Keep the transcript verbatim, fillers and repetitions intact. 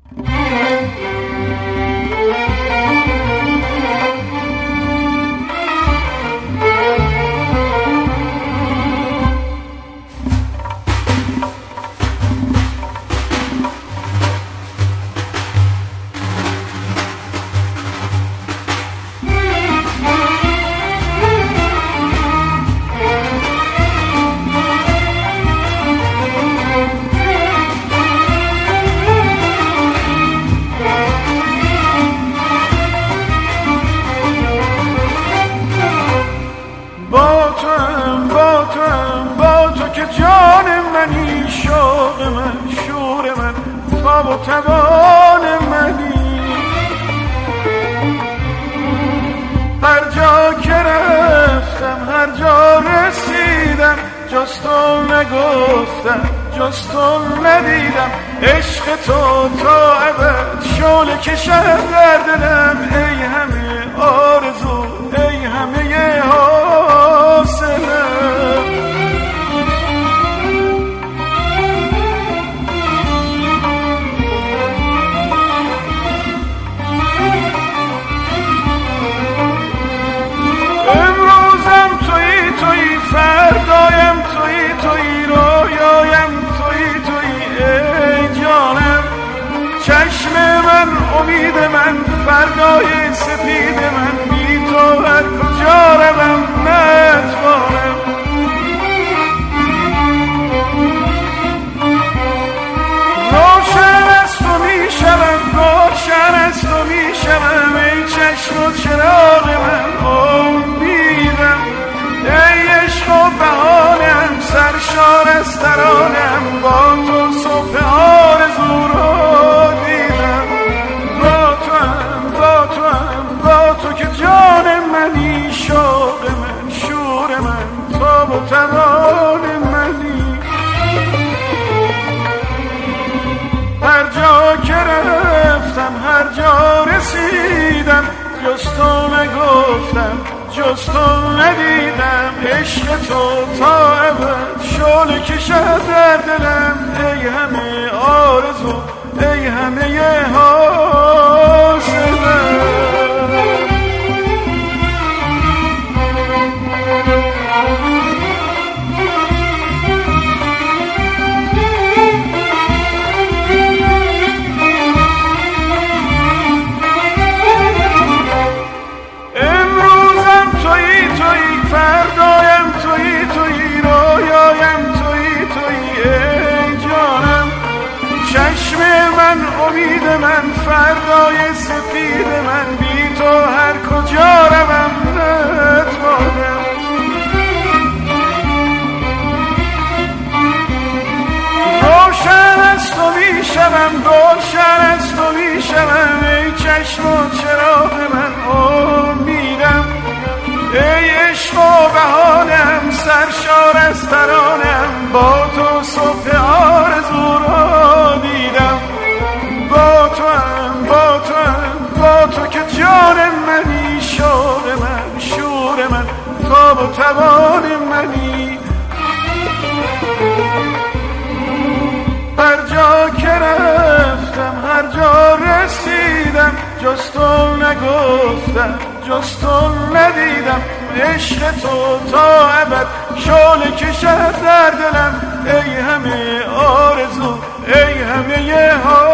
و توان منی، هر جا که رفتم هر جا رسیدم جز تو نگفتم جز تو ندیدم. عشق تو تا ابد شعله کشد در دلم، ای همه آرزو ای همه حاصلم. فردایم تویی تویی رویایم تویی تویی ای جانم. چشم من امید من فردای سپید من، بی تو هر کجا روم نتوانم. روشن از تو میشوم روشن از تو میشوم، ای چشم و چراغ من امیدم. ای عشق و بهانم سرشار از ترانم، با تو صبح آرزو رو دیدم. با تو هم با تو هم با تو که جان منی، شوق من شور من تاب و توان منی. هر جا که رفتم هر جا رسیدم جز تو نگفتم جز تو ندیدم. عشق تو تا ابد شعله کشد در دلم، ای همه آرزو ای همه حاصلم. فردایم تویی تویی رویایم تویی تویی ای جانم. چشم من امید من فردای سپید من، بی تو هر کجا روم نتوانم. روشن از تو میشوم روشن از تو میشوم، ای چشم و چراغ من امیدم. ای عشق و بهانم سرشار از ترانم، با تو صبح آرزو را دیدم. با تو هم با تو هم با تو که جان منی، شوق من شور من تاب و توان منی. هر جا که رفتم هر جا رسیدم جز تو نگفتم جز تو ندیدم. عشق تو تا ابد شعله کشد در دلم، ای همه آرزو ای همه ها